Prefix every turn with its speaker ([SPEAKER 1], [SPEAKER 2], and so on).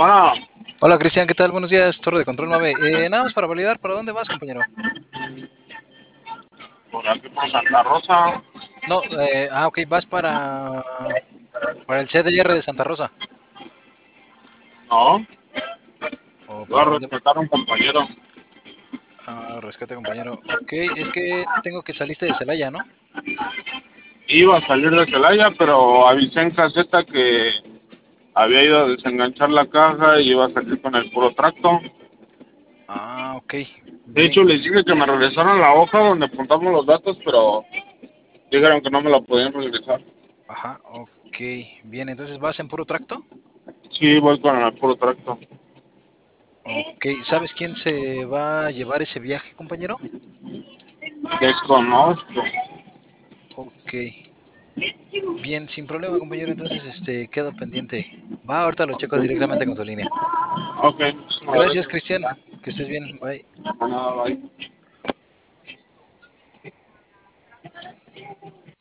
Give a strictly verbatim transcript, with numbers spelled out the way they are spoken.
[SPEAKER 1] Bueno,
[SPEAKER 2] Hola Cristian, ¿qué tal? Buenos días, Torre de Control nueve. Eh, nada más para validar, ¿para dónde vas, compañero?
[SPEAKER 1] por aquí por Santa Rosa,
[SPEAKER 2] No, eh, ah, ok, vas para, para el C D R de Santa Rosa.
[SPEAKER 1] no,
[SPEAKER 2] ¿O
[SPEAKER 1] voy a
[SPEAKER 2] para dónde?
[SPEAKER 1] respetar a un compañero.
[SPEAKER 2] Ah, rescate, compañero. Ok, es que tengo que saliste de Celaya, ¿no?
[SPEAKER 1] Iba a salir de Celaya, pero avisé en caseta que había ido a desenganchar la caja y iba a salir con el puro tracto.
[SPEAKER 2] Ah, ok,
[SPEAKER 1] De
[SPEAKER 2] bien.
[SPEAKER 1] hecho, les dije que me regresaran la hoja donde apuntamos los datos, pero dijeron que no me la podían regresar.
[SPEAKER 2] Ajá, ok, bien. Entonces, ¿vas en puro tracto?
[SPEAKER 1] Sí, voy con el puro tracto.
[SPEAKER 2] Ok, ¿sabes quién se va a llevar ese viaje, compañero?
[SPEAKER 1] Desconozco.
[SPEAKER 2] Ok, bien, sin problema, compañero. Entonces, este, queda pendiente. Va, ahorita lo checo directamente con su línea.
[SPEAKER 1] Ok, muchísimas
[SPEAKER 2] Gracias,
[SPEAKER 1] gracias.
[SPEAKER 2] Cristian. Que estés bien. Bye.
[SPEAKER 1] Nada, bye.